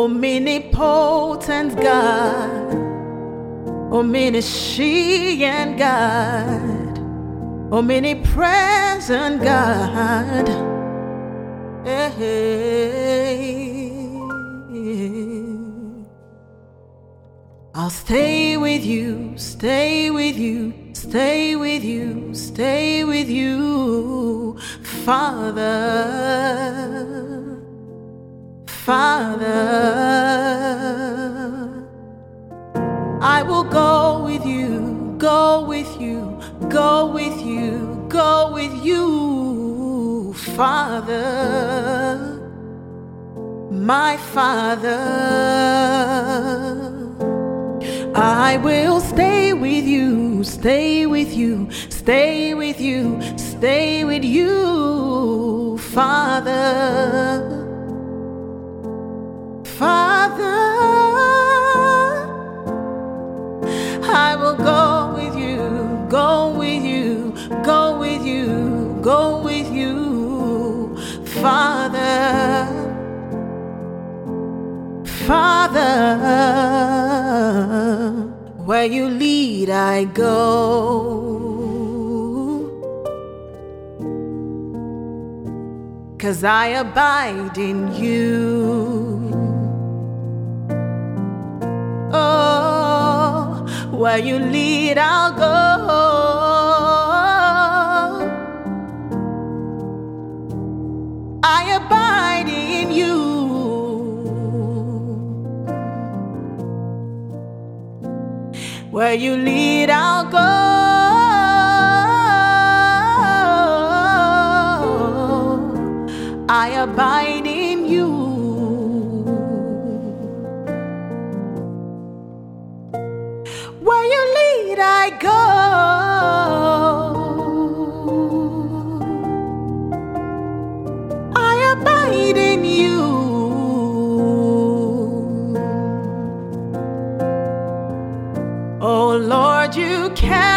omnipotent God, omniscient God, omnipresent God. I'll stay with you, stay with you, stay with you, stay with you, Father, Father. I will go with you, go with you, go with you, go with you, Father, my Father. I will stay with you, stay with you, stay with you, stay with you, Father, Father. I will go with you, go with you, go with you, go with you, Father, Father. Where you lead, I go, 'cause I abide in you. Oh, where you lead, I'll go. I abide in you. Where you lead, I'll go. I abide in you. Where you lead, I go. I abide in you. Oh Lord, you can